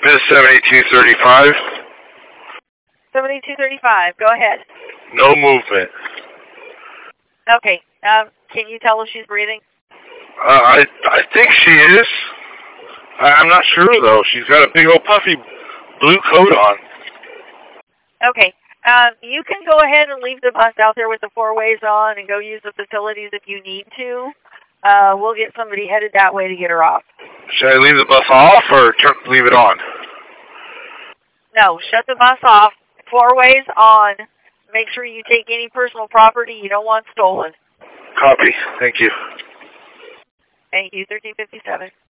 Miss 7235. 7235, go ahead. No movement. Okay, can you tell if she's breathing? I think she is. I'm not sure, though. She's got a big old puffy blue coat on. Okay, you can go ahead and leave the bus out there with the four ways on and go use the facilities if you need to. We'll get somebody headed that way to get her off. Should I leave the bus off or leave it on? No, shut the bus off. Four ways on. Make sure you take any personal property you don't want stolen. Copy. Thank you. Thank you, 1357.